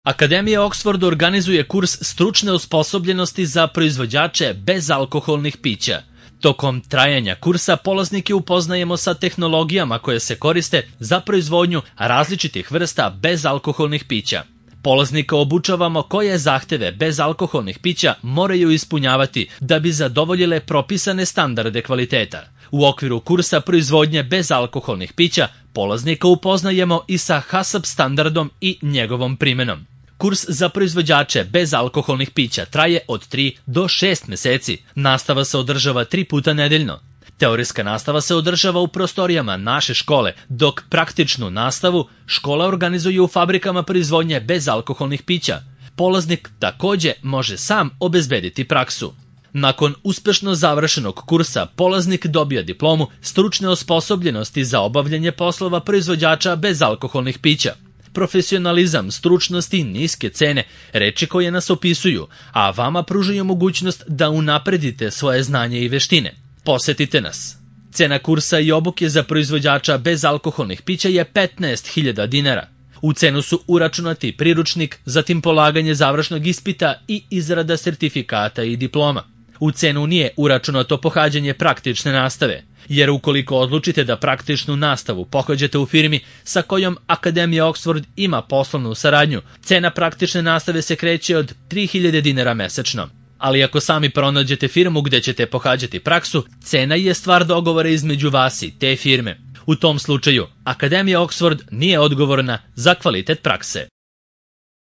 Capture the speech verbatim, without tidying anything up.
Akademija Oxford organizuje kurs stručne osposobljenosti za proizvođače bezalkoholnih pića. Tokom trajanja kursa polaznike upoznajemo sa tehnologijama koje se koriste za proizvodnju različitih vrsta bezalkoholnih pića. Polaznika obučavamo koje zahteve bezalkoholnih pića moraju ispunjavati da bi zadovoljile propisane standarde kvaliteta. U okviru kursa proizvodnje bezalkoholnih pića polaznika upoznajemo i sa HACCP standardom i njegovom primenom. Kurs za proizvođače bezalkoholnih pića traje od tri do šest meseci. Nastava se održava tri puta nedeljno. Teorijska nastava se održava u prostorijama naše škole, dok praktičnu nastavu škola organizuje u fabrikama proizvodnje bezalkoholnih pića. Polaznik takođe može sam obezbediti praksu. Nakon uspešno završenog kursa, polaznik dobija diplomu stručne osposobljenosti za obavljanje poslova proizvođača bezalkoholnih pića. Profesionalizam, stručnost i niske cene, reči koje nas opisuju, a vama pružaju mogućnost da unapredite svoje znanje i veštine. Posetite nas. Cena kursa i obuke za proizvođača bezalkoholnih pića je petnaest hiljada dinara. U cenu su uračunati priručnik, zatim polaganje završnog ispita i izrada sertifikata i diploma. U cenu nije uračunato pohađanje praktične nastave, jer ukoliko odlučite da praktičnu nastavu pohađate u firmi sa kojom Akademija Oxford ima poslovnu saradnju, cena praktične nastave se kreće od tri hiljade dinara mesečno. Ali ako sami pronađete firmu gde ćete pohađati praksu, cena je stvar dogovora između vas i te firme. U tom slučaju, Akademija Oxford nije odgovorna za kvalitet prakse.